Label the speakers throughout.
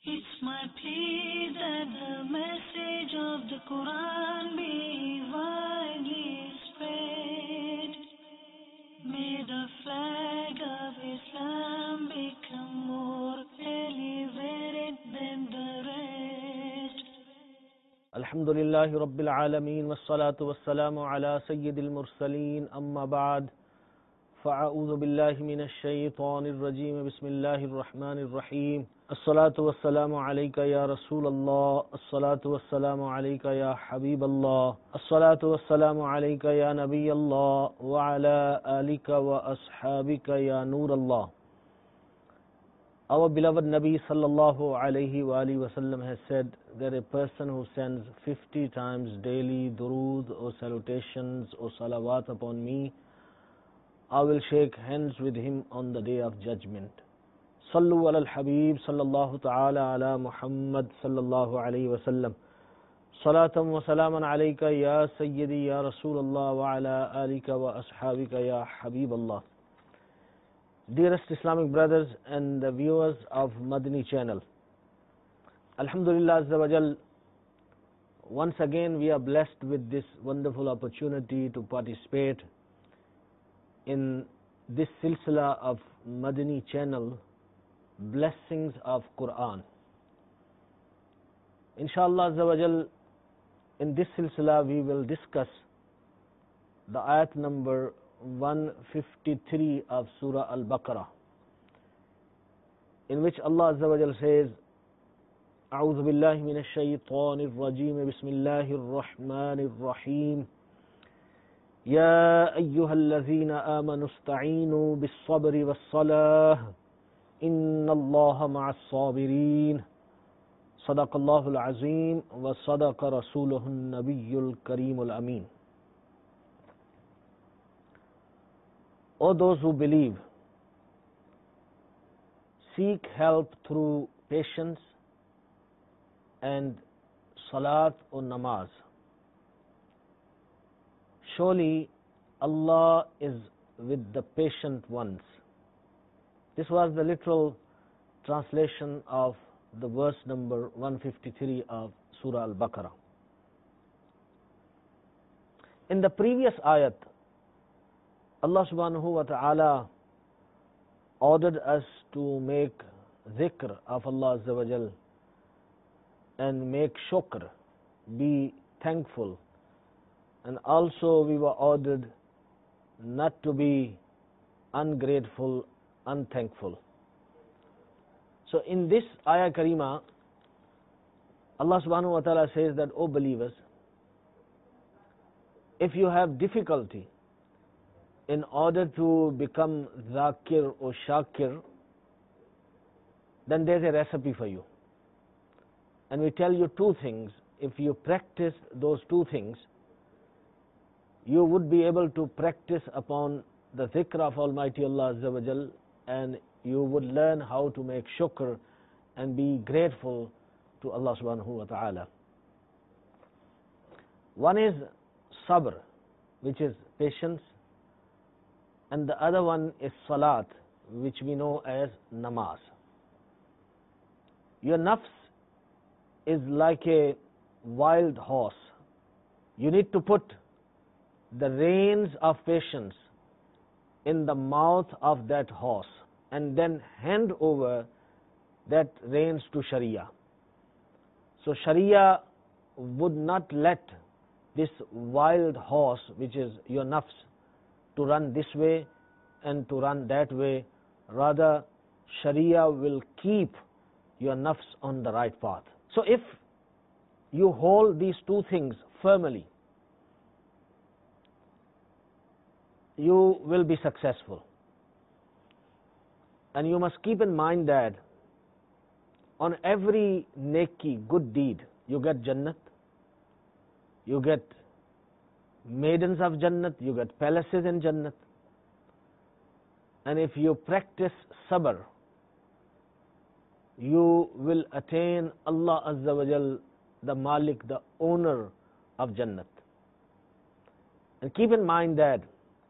Speaker 1: It's my plea that the message of the Quran be widely spread. May the flag of Islam become more elevated than the rest.
Speaker 2: Alhamdulillahi Rabbil Alameen wassalatu wassalamu ala Sayyidil Mursaleen amma ba'd fa'a'udhu billahi minash shaytanir rajim bismillahir rahmanir rahim as-salatu wassalamu alayka ya Rasulallah as-salatu wassalamu alayka ya Habiballah as-salatu wassalamu alayka ya Nabiyallah wa ala alika wa ashabika ya Nurallah. Our beloved Nabi sallallahu alayhi wa alihi wasallam has said that a person who sends 50 times daily durood or salutations or salawat upon me, I will shake hands with him on the day of judgment. Sallu ala al-Habib sallallahu ta'ala ala Muhammad sallallahu alayhi wasallam. Salatan wa salaman alayka ya Sayyidi ya Rasulullah wa ala alika wa ashabika ya Habiballah. Dearest Islamic brothers and the viewers of Madani channel, Alhamdulillah Azza wa Jal, once again we are blessed with this wonderful opportunity to participate in this silsila of Madani channel, Blessings of Quran. Inshallah Azza wa Jal, in this silsila we will discuss the ayat number 153 of Surah Al-Baqarah, in which Allah Azza wa Jal says, أعوذ بالله من الشيطان الرجيم بسم الله الرحمن الرحيم يا أيها الذين آمنوا استعينوا بالصبر والصلاة إن الله مع الصابرين صدق الله العظيم وصدق رسوله النبي الكريم الأمين. O those who believe, seek help through patience and salat or namaz. Surely Allah is with the patient ones. This was the literal translation of the verse number 153 of Surah Al-Baqarah. In the previous ayat, Allah subhanahu wa ta'ala ordered us to make dhikr of Allah Azza wa Jal and make shukr, be thankful. And also we were ordered not to be ungrateful, unthankful. So in this ayah karima, Allah subhanahu wa ta'ala says that, O believers, if you have difficulty in order to become zakir or shakir, then there's a recipe for you. And we tell you two things. If you practice those two things, you would be able to practice upon the dhikr of Almighty Allah Azza wa Jal, and you would learn how to make shukr and be grateful to Allah subhanahu wa ta'ala. One is sabr, which is patience, and the other one is salat, which we know as namaz. Your nafs is like a wild horse. You need to put the reins of patience in the mouth of that horse and then hand over that reins to Sharia. So Sharia would not let this wild horse, which is your nafs, to run this way and to run that way. Rather, Sharia will keep your nafs on the right path. So if you hold these two things firmly, you will be successful. And you must keep in mind that on every neki, good deed, you get Jannat, you get maidens of Jannat, you get palaces in Jannat. And if you practice sabr, you will attain Allah Azza wa Jal, the Malik, the owner of Jannat. And keep in mind that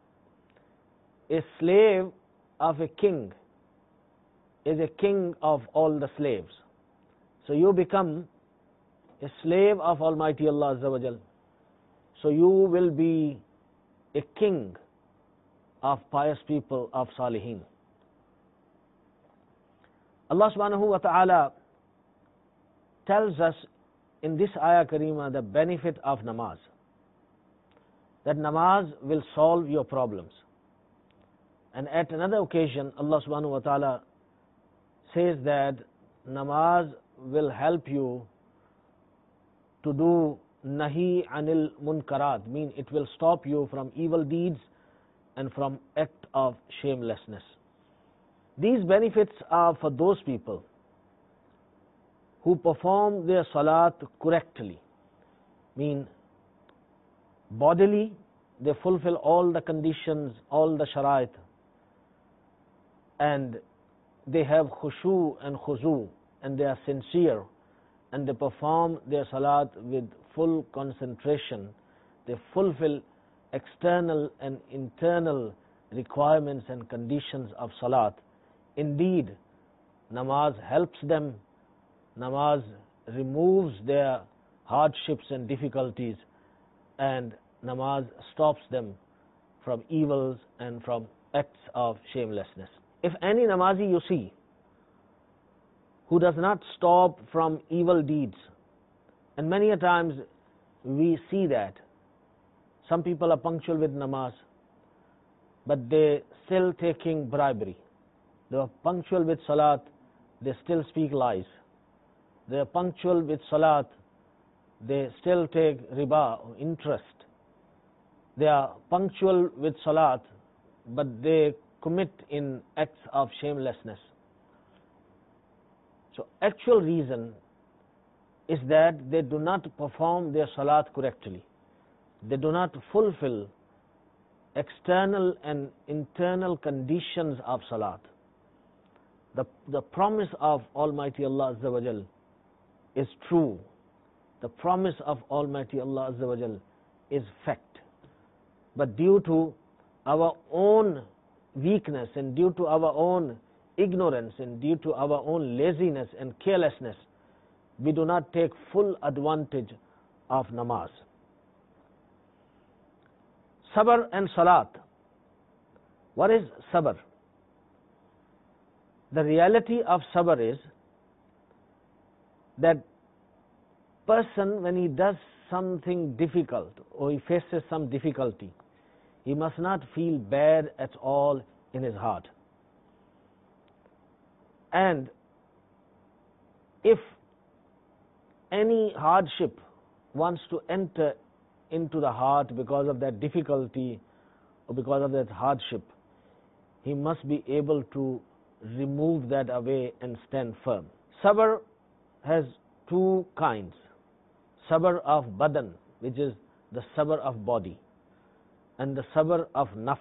Speaker 2: a slave of a king is a king of all the slaves. So you become a slave of Almighty Allah Azza wa Jal. So you will be a king of pious people, of Salihin. Allah subhanahu wa ta'ala tells us in this ayah karima the benefit of namaz. That namaz will solve your problems. And at another occasion, Allah subhanahu wa ta'ala says that namaz will help you to do nahi anil munkarat, mean it will stop you from evil deeds and from act of shamelessness. These benefits are for those people who perform their salat correctly, mean bodily they fulfill all the conditions, all the sharait, and they have khushu and khuzu, and they are sincere, and they perform their salat with full concentration. They fulfill external and internal requirements and conditions of salat. Indeed, namaz helps them, namaz removes their hardships and difficulties, and namaz stops them from evils and from acts of shamelessness. If any namazi you see who does not stop from evil deeds, and many a times we see that some people are punctual with namaz, but they still taking bribery. They are punctual with salat, they still speak lies. They are punctual with salat, they still take riba or interest. They are punctual with salat, but they commit in acts of shamelessness. So actual reason is that they do not perform their salat correctly. They do not fulfill external and internal conditions of salat. The promise of Almighty Allah Azza wa Jal is true. The promise of Almighty Allah Azza wa Jal is fact. But due to our own weakness and due to our own ignorance and due to our own laziness and carelessness, we do not take full advantage of namaz. Sabr and salat. What is sabr? The reality of sabr is that person, when he does something difficult or he faces some difficulty, he must not feel bad at all in his heart. And if any hardship wants to enter into the heart because of that difficulty or because of that hardship, he must be able to remove that away and stand firm. Sabr has two kinds. Sabr of badan, which is the sabr of body, and the sabr of nafs.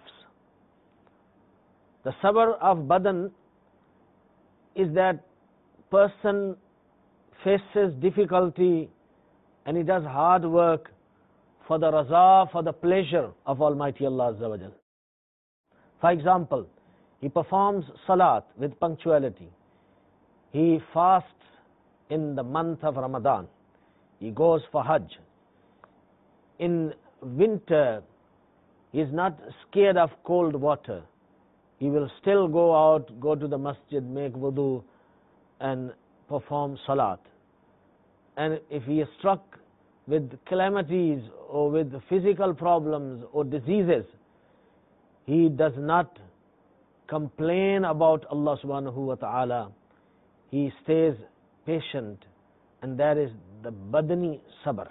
Speaker 2: The sabr of badan is that person faces difficulty and he does hard work for the raza, for the pleasure of Almighty Allah Azza wa Jal. For example, he performs salat with punctuality. He fasts in the month of Ramadan. He goes for Hajj. In winter, he is not scared of cold water. He will still go out, go to the masjid, make wudu and perform salat. And if he is struck with calamities or with physical problems or diseases, he does not complain about Allah subhanahu wa ta'ala. He stays patient, and that is the badani sabr.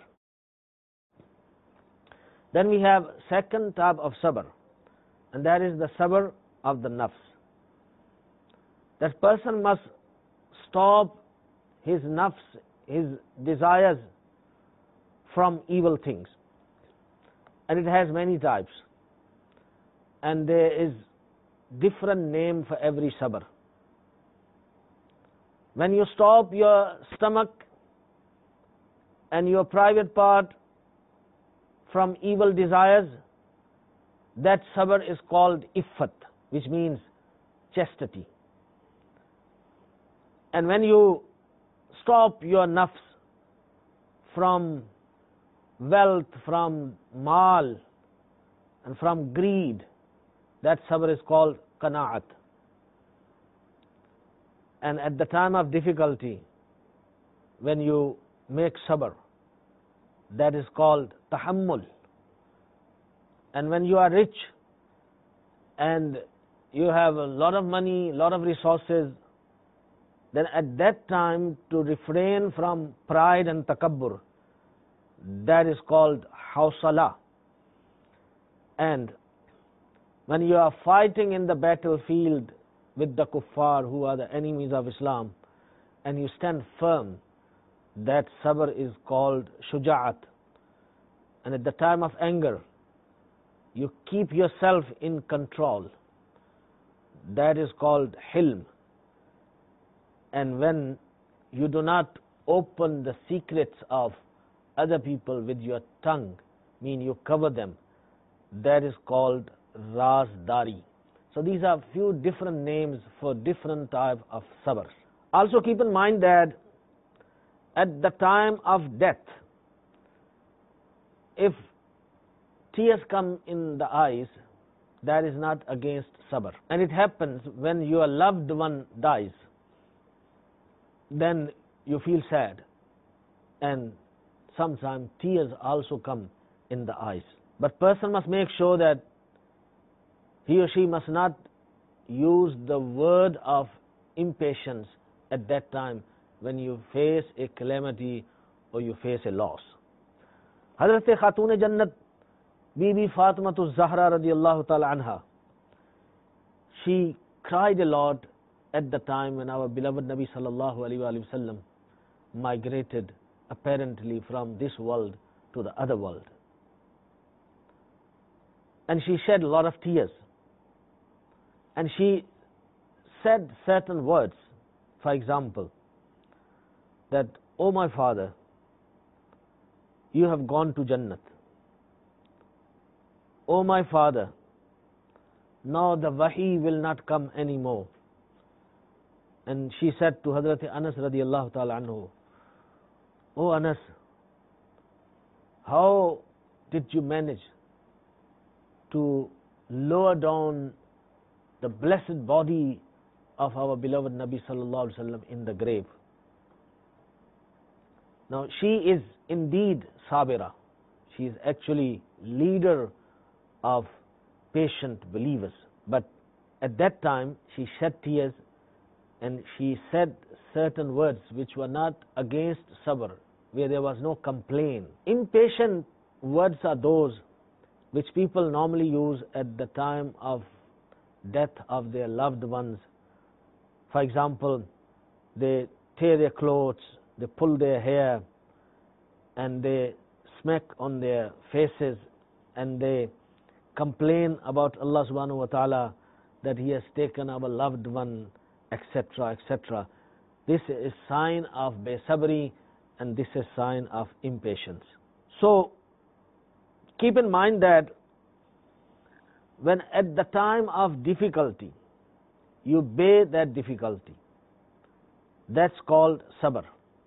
Speaker 2: Then we have second type of sabr, and that is the sabr of the nafs. That person must stop his nafs, his desires from evil things. And it has many types. And there is different name for every sabr. When you stop your stomach and your private part from evil desires, that sabr is called iffat, which means chastity. And when you stop your nafs from wealth, from mal, and from greed, that sabr is called qana'at. And at the time of difficulty, when you make sabr, that is called tahammul. And when you are rich and you have a lot of money, lot of resources, then at that time to refrain from pride and takabbur, that is called hawsala. And when you are fighting in the battlefield with the kuffar, who are the enemies of Islam, and you stand firm, that sabr is called shuja'at. And at the time of anger, you keep yourself in control, that is called hilm. And when you do not open the secrets of other people with your tongue, mean you cover them, that is called razdari. So these are few different names for different type of sabr. Also keep in mind that at the time of death, if tears come in the eyes, that is not against sabr. And it happens when your loved one dies, then you feel sad, and sometimes tears also come in the eyes. But person must make sure that he or she must not use the word of impatience at that time when you face a calamity or you face a loss. Hazrat Khatun Jannat Bibi Fatimatu Zahra radiyallahu ta'ala anha, she cried a lot at the time when our beloved Nabi sallallahu alaihi wasallam migrated apparently from this world to the other world. And she shed a lot of tears. And she said certain words, for example, that, "Oh my father, you have gone to Jannat. Oh my father, now the wahi will not come anymore." And she said to Hazrat Anas radiyallahu ta'ala anhu, "Oh Anas, how did you manage to lower down the blessed body of our beloved Nabi sallallahu alaihi wasallam in the grave?" Now she is indeed sabira. She is actually leader of patient believers. But at that time she shed tears and she said certain words which were not against sabr, where there was no complaint. Impatient words are those which people normally use at the time of death of their loved ones. For example, they tear their clothes, they pull their hair, and they smack on their faces, and they complain about Allah subhanahu wa ta'ala that He has taken our loved one, etc., etc. This is sign of besabri, and this is sign of impatience. So keep in mind that when at the time of difficulty you bear that difficulty, that's called sabr.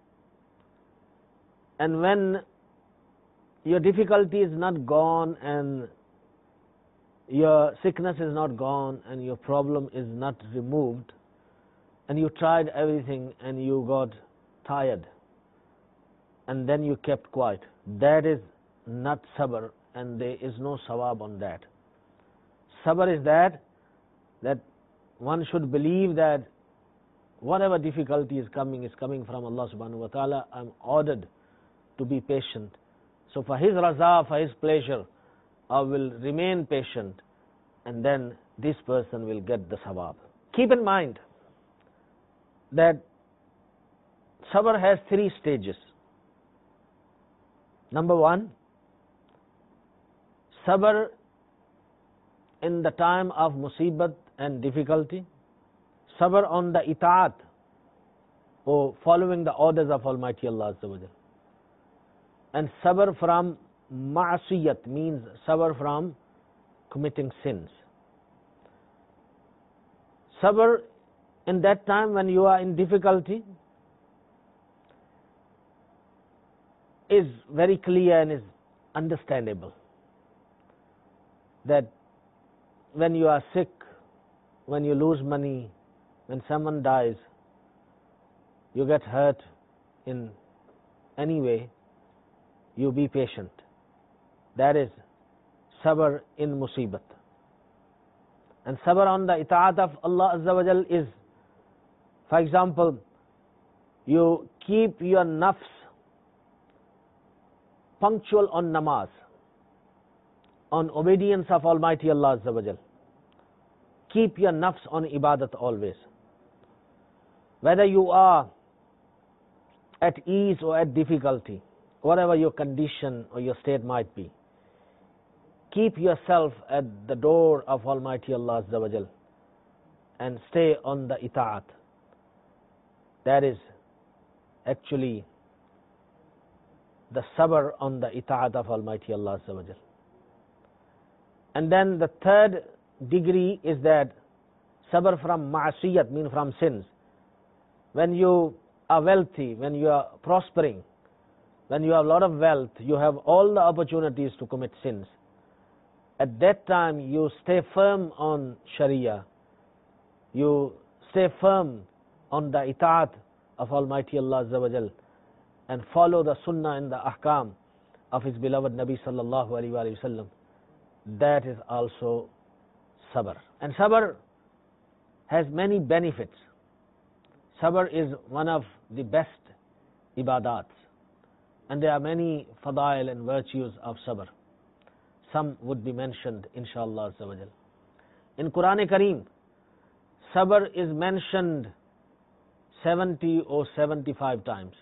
Speaker 2: And when your difficulty is not gone and your sickness is not gone and your problem is not removed, and you tried everything and you got tired and then you kept quiet, that is not sabr, and there is no sawab on that. Sabr is that one should believe that whatever difficulty is coming from Allah subhanahu wa ta'ala. I'm ordered to be patient. So for His raza, for His pleasure, I will remain patient, and then this person will get the sawab. Keep in mind that sabr has 3 stages. Number 1, sabr in the time of musibat and difficulty, sabr on the itaat, or following the orders of Almighty Allah Azza wa Jal, and sabr from ma'asiyat, means sabr from committing sins. Sabr in that time when you are in difficulty, is very clear and is understandable that when you are sick, when you lose money, when someone dies, you get hurt in any way, you be patient. That is sabr in musibat. And sabr on the ita'at of Allah Azza wa Jal is, for example, you keep your nafs punctual on namaz, on obedience of Almighty Allah Azza wa Jal. Keep your nafs on ibadat always. Whether you are at ease or at difficulty, whatever your condition or your state might be, keep yourself at the door of Almighty Allah Azza wa Jal and stay on the ita'at. That is actually the sabr on the ita'at of Almighty Allah Azza wa Jal. And then the third degree is that sabr from ma'asiyat, means from sins. When you are wealthy, when you are prospering, when you have a lot of wealth, you have all the opportunities to commit sins. At that time, you stay firm on Sharia. You stay firm on the ita'at of Almighty Allah Azza wa Jal and follow the sunnah and the ahkam of His beloved Nabi sallallahu alaihi wasallam. That is also sabr. And sabr has many benefits. Sabr is one of the best ibadats. And there are many fadail and virtues of sabr. Some would be mentioned, inshallah Azza wa Jal. In Quran Kareem, sabr is mentioned 70 or 75 times.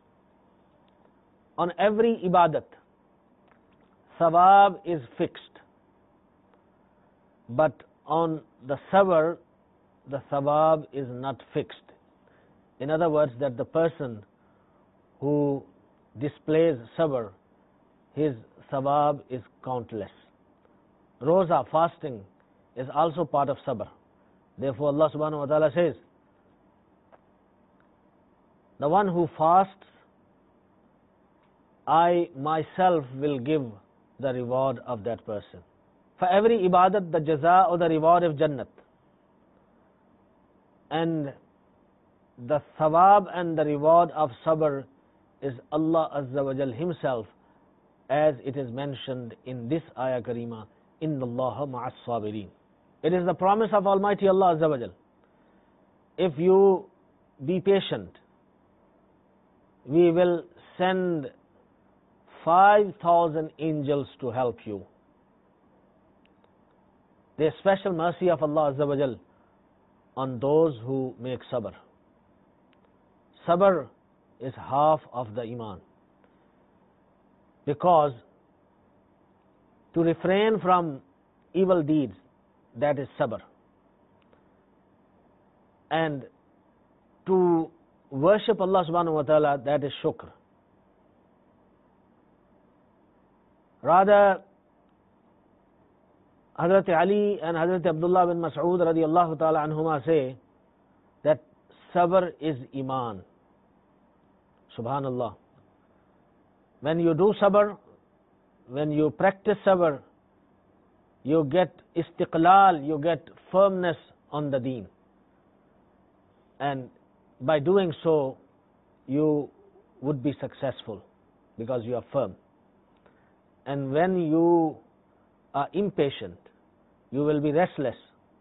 Speaker 2: On every ibadat, thawab is fixed. But on the sabr, the thawab is not fixed. In other words, that the person who displays sabr, his thawab is countless. Roza, fasting, is also part of sabr. Therefore Allah subhanahu wa ta'ala says, the one who fasts, I myself will give the reward of that person. For every ibadat, the jaza or the reward of Jannat. And the thawab and the reward of sabr is Allah Azza wa Jal Himself, as it is mentioned in this ayah karima, Inna Allaha ma'as sabirin. It is the promise of Almighty Allah Azza wa Jal. If you be patient, we will send 5,000 angels to help you. There is special mercy of Allah Azza wa Jal on those who make sabr. Sabr is half of the iman. Because to refrain from evil deeds, that is sabr. And to worship Allah subhanahu wa ta'ala, that is shukr. Rather, Hazrat Ali and Hazrat Abdullah bin Mas'ud radiyallahu ta'ala anhuma say that sabr is iman. Subhanallah. When you do sabr, when you practice sabr, you get istiqlal, you get firmness on the deen. And by doing so, you would be successful because you are firm. And when you are impatient, you will be restless,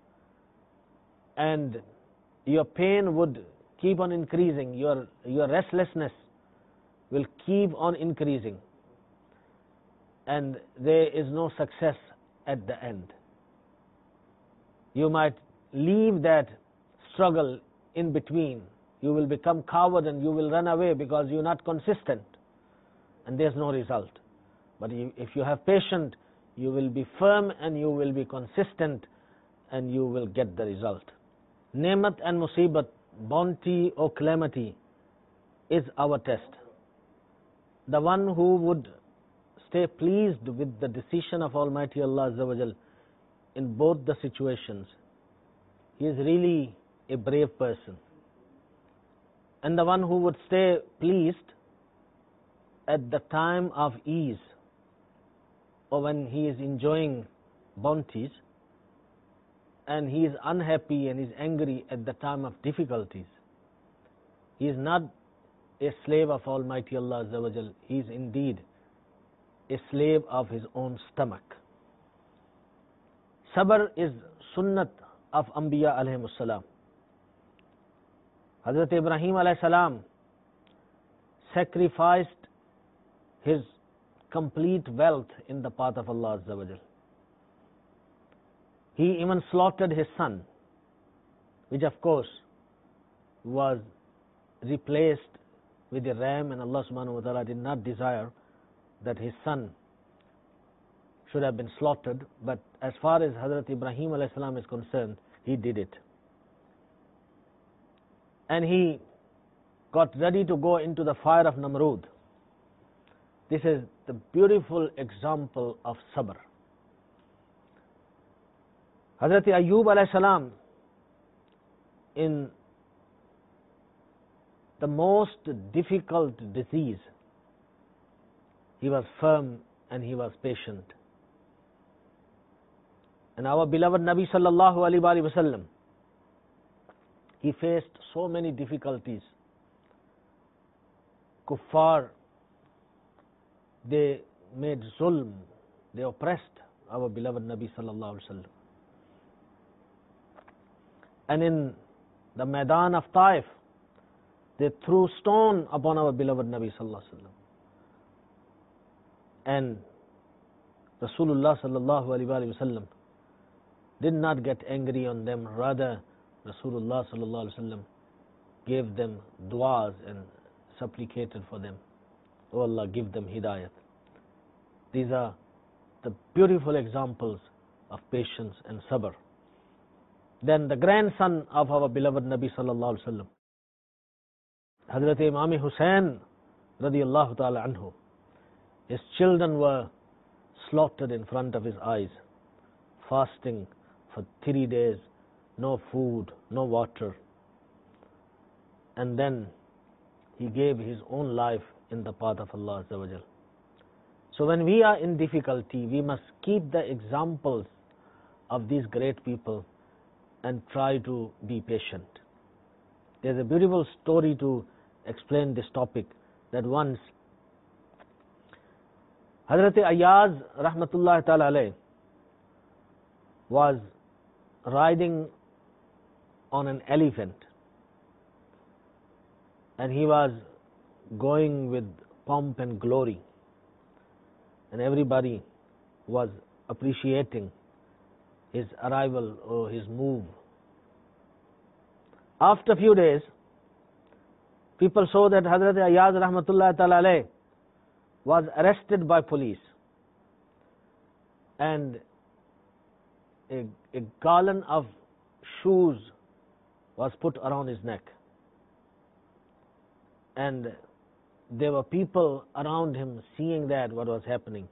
Speaker 2: and your pain would keep on increasing, your restlessness will keep on increasing, and there is no success at the end. You might leave that struggle in between. You will become coward and you will run away because you are not consistent, and there is no result. But if you have patience, you will be firm and you will be consistent and you will get the result. Nemat and musibat, bounty or calamity, is our test. The one who would stay pleased with the decision of Almighty Allah Azza wa Jal in both the situations, he is really a brave person. And the one who would stay pleased at the time of ease or when he is enjoying bounties, and he is unhappy and is angry at the time of difficulties. He is not a slave of Almighty Allah Azza wa Jal. He is indeed a slave of his own stomach. Sabr is sunnat of Anbiya alayhimus salam. Hazrat Ibrahim alayhi salam sacrificed his complete wealth in the path of Allah Azza wa Jal. He even slaughtered his son, which of course was replaced with a ram, and Allah subhanahu wa ta'ala did not desire that his son should have been slaughtered, but as far as Hazrat Ibrahim alayhi salam is concerned, he did it. And he got ready to go into the fire of Namrud. This is the beautiful example of sabr. Hazrat Ayyub alayhi salam, in the most difficult disease, he was firm and he was patient. And our beloved Nabi sallallahu alaihi wasallam, he faced so many difficulties. Kuffar, they made zulm, they oppressed our beloved Nabi sallallahu alaihi wasallam. And in the Maidan of Taif, they threw stone upon our beloved Nabi sallallahu alaihi wasallam. And Rasulullah sallallahu alaihi wasallam did not get angry on them. Rather, Rasulullah sallallahu alaihi wasallam gave them du'as and supplicated for them. Oh Allah, give them hidayat. These are the beautiful examples of patience and sabr. Then the grandson of our beloved Nabi sallallahu alaihi wasallam, Hazrat Imam Hussain radiyallahu ta'ala anhu, his children were slaughtered in front of his eyes, fasting for 3 days, no food, no water. And then he gave his own life in the path of Allah Azza wa Jal. So when we are in difficulty, we must keep the examples of these great people and try to be patient. There's a beautiful story to explain this topic, that once Hazrat Ayyaz rahmatullahi ta'ala alayh was riding on an elephant, and he was going with pomp and glory, and everybody was appreciating his arrival or his move. After a few days, people saw that Hazrat Ayyaz rahmatullahi ta'ala alayh was arrested by police, and a garland of shoes was put around his neck, and there were people around him seeing that what was happening.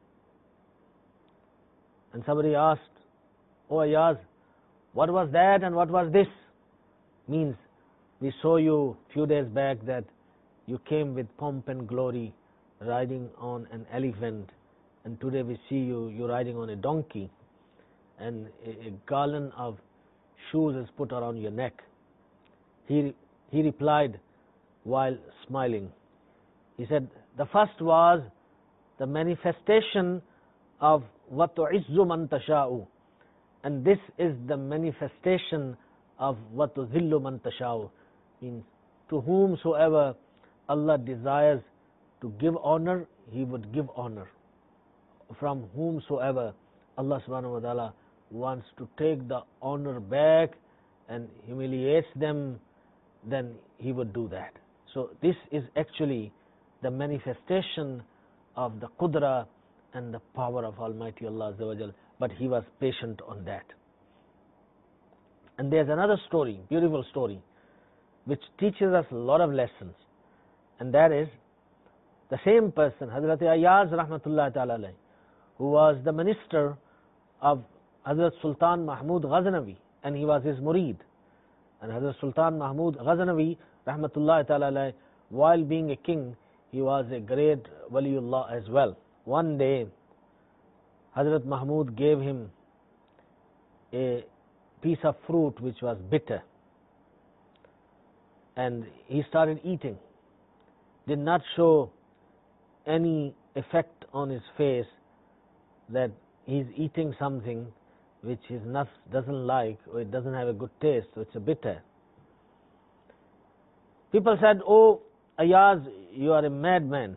Speaker 2: And somebody asked, "Oh Ayyaz, what was that and what was this?" Means, we saw you few days back that you came with pomp and glory riding on an elephant, and today we see you riding on a donkey, and a garland of shoes is put around your neck. He replied while smiling. He said, the first was the manifestation of وَتُعِزُّ مَنْ تَشَاءُ, and this is the manifestation of وَتُذِلُّ مَنْ تَشَاءُ, means to whomsoever Allah desires to give honor, He would give honor. From whomsoever Allah subhanahu wa ta'ala wants to take the honor back and humiliates them, then He would do that. So this is actually the manifestation of the qudra and the power of Almighty Allah Azza wa Jal, but he was patient on that. And there's another story, beautiful story, which teaches us a lot of lessons, and that is the same person, Hazrat Ayyaz rahmatullahi ta'ala alayh, who was the minister of Hazrat Sultan Mahmud Ghaznavi, and he was his murid. And Hazrat Sultan Mahmud Ghaznavi rahmatullahi ta'ala alayh, while being a king, he was a great Waliullah as well. One day, Hazrat Mahmud gave him a piece of fruit which was bitter, and he started eating. Did not show any effect on his face that he's eating something which his nafs doesn't like, or it doesn't have a good taste, so it's a bitter. People said, "Oh, Ayaz, you are a madman.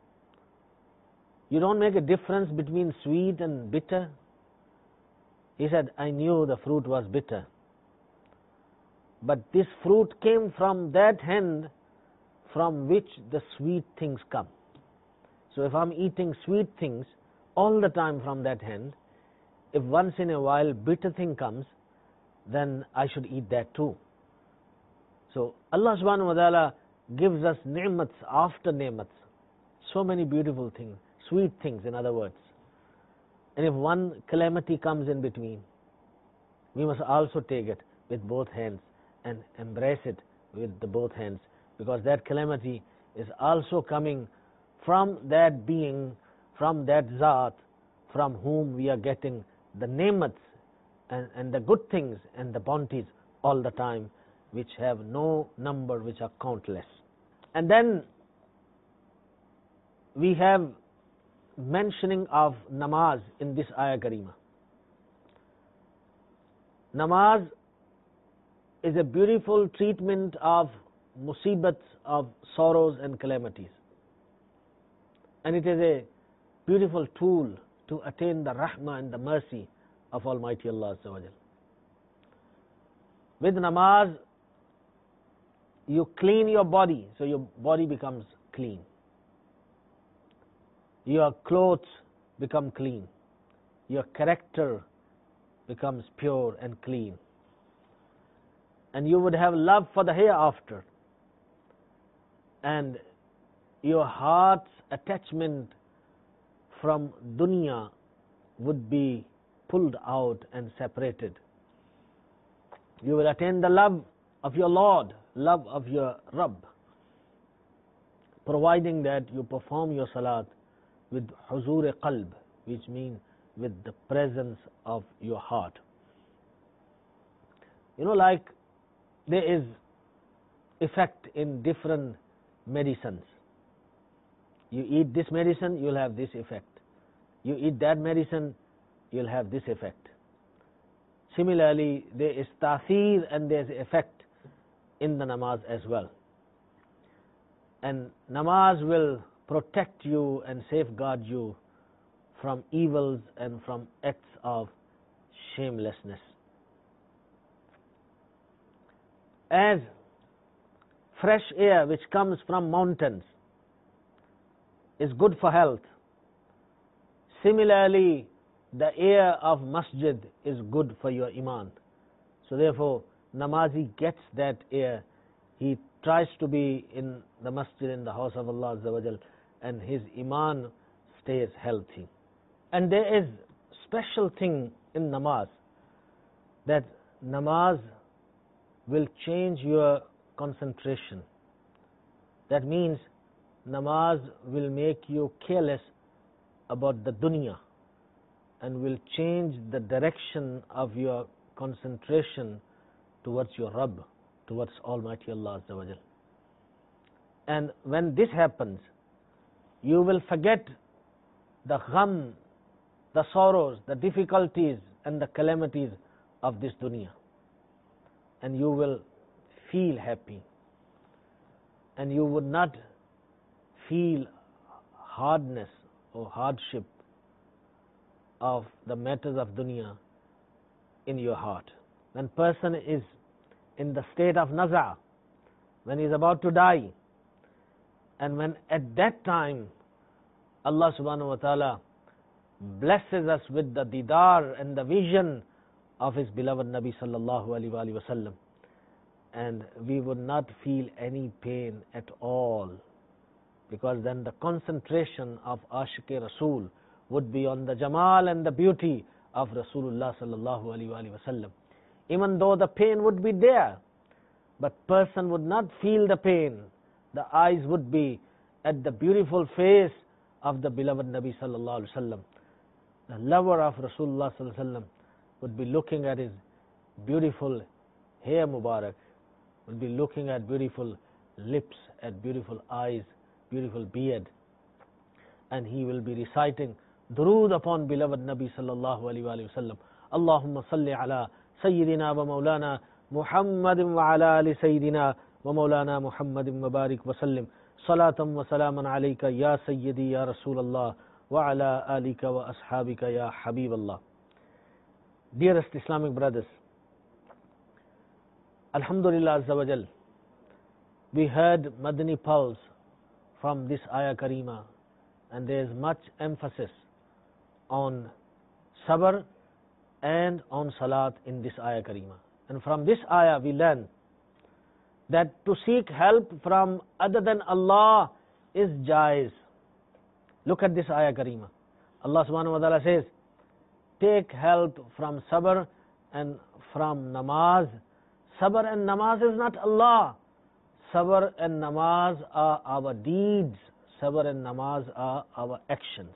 Speaker 2: You don't make a difference between sweet and bitter." He said, "I knew the fruit was bitter. But this fruit came from that hand from which the sweet things come. So if I'm eating sweet things all the time from that hand, if once in a while bitter thing comes, then I should eat that too." So Allah subhanahu wa ta'ala gives us ni'mats after ni'mats. So many beautiful things, sweet things in other words. And if one calamity comes in between, we must also take it with both hands and embrace it with the both hands, because that calamity is also coming from that being, from that Zat, from whom we are getting the ni'mats and the good things and the bounties all the time, which have no number, which are countless. And then we have mentioning of namaz in this ayah karima. Namaz is a beautiful treatment of musibats, of sorrows and calamities. And it is a beautiful tool to attain the rahmah and the mercy of Almighty Allah Azza wa Jal. With namaz, you clean your body, so your body becomes clean. Your clothes become clean. Your character becomes pure and clean. And you would have love for the hereafter. And your heart's attachment from dunya would be pulled out and separated. You will attain the love of your Lord, love of your Rabb, providing that you perform your salat with huzur qalb, which means with the presence of your heart. You know, like there is effect in different medicines. You eat this medicine, you'll have this effect. You eat that medicine, you'll have this effect. Similarly, there is ta'seer and there is effect in the namaz as well. And namaz will protect you and safeguard you from evils and from acts of shamelessness. As fresh air which comes from mountains is good for health, similarly the air of masjid is good for your iman. So therefore, namazi gets that air. He tries to be in the masjid, in the house of Allah Azza wa Jal, and his iman stays healthy. And there is special thing in namaz, that namaz will change your concentration. That means namaz will make you careless about the dunya and will change the direction of your concentration towards your Rabb, towards Almighty Allah Azza wa Jal. And when this happens, you will forget the gham, the sorrows, the difficulties and the calamities of this dunya. And you will feel happy. And you would not feel hardness or hardship of the matters of dunya in your heart. When person is in the state of naza, when he is about to die, and when at that time Allah subhanahu wa ta'ala blesses us with the didar and the vision of his beloved Nabi sallallahu alaihi wasallam, and we would not feel any pain at all, because then the concentration of Ashiq Rasul would be on the Jamal and the beauty of Rasulullah sallallahu alaihi wasallam. Even though the pain would be there, but person would not feel the pain. The eyes would be at the beautiful face of the beloved Nabi sallallahu alaihi wasallam. The lover of Rasulullah sallallahu alaihi wasallam would be looking at his beautiful hair Mubarak, would be looking at beautiful lips, at beautiful eyes, beautiful beard, and he will be reciting durood upon beloved Nabi sallallahu alaihi wasallam. Allahumma salli ala Sayyidina wa Maulana Muhammadin wa ala ali Sayyidina wa Maulana Muhammadin wa barik wa sallim. Salatan wa salaman alayka ya Sayyidi ya Rasulallah wa ala alika wa ashabika ya Habiballah. Dearest Islamic brothers, Alhamdulillah Azza wa Jal, we heard Madani pulse from this ayah Karima, and there is much emphasis on sabr and on salat in this ayah Karima. And from this ayah we learn that to seek help from other than Allah is jaiz. Look at this ayah Karima. Allah subhanahu wa ta'ala says, take help from sabr and from namaz. Sabr and namaz is not Allah. Sabr and namaz are our deeds. Sabr and namaz are our actions.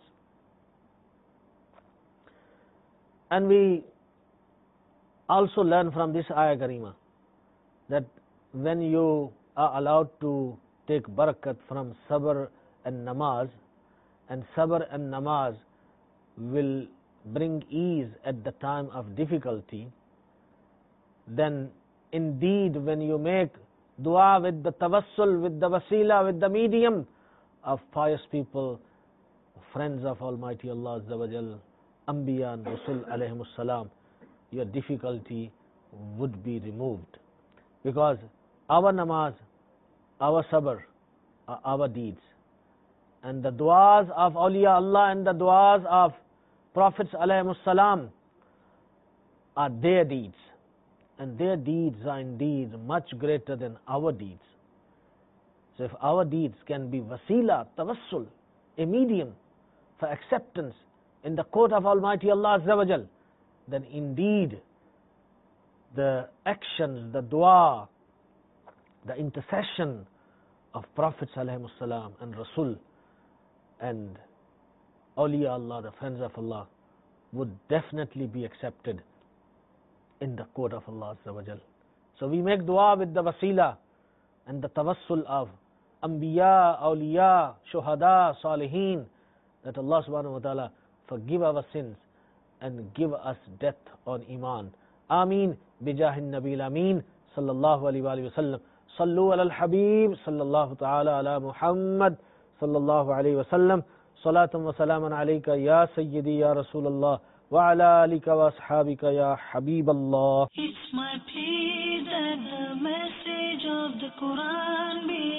Speaker 2: And we also learn from this ayah Karima that when you are allowed to take barakat from sabr and namaz, and sabr and namaz will bring ease at the time of difficulty, then indeed when you make dua with the tawassul, with the wasila, with the medium of pious people, friends of Almighty Allah Azza wa Jal, Anbiya and Rasul alayhimus salam, your difficulty would be removed. Because our namaz, our sabr are our deeds. And the du'as of awliya Allah and the du'as of Prophets alayhimus salam are their deeds. And their deeds are indeed much greater than our deeds. So if our deeds can be wasila, tawassul, a medium for acceptance in the court of Almighty Allah Azza wa Jal, then indeed the actions, the dua, the intercession of Prophets alayhimus salam and Rasul and awliya Allah, the friends of Allah, would definitely be accepted in the court of Allah Azza wa Jal. So we make dua with the wasila and the tawassul of Anbiya, awliya, shuhada, salihin, that Allah subhanahu wa ta'ala forgive our sins and give us death on iman. Ameen bijahin nabil ameen sallallahu alayhi wa sallam. Sallu ala al-habib sallallahu ta'ala ala Muhammad sallallahu alayhi wa sallam. Salatan wa salaman alayka ya Sayyidi ya Rasulallah wa ala alika wa ashabika ya Habiballah.
Speaker 1: It's my plea that the message of the Quran be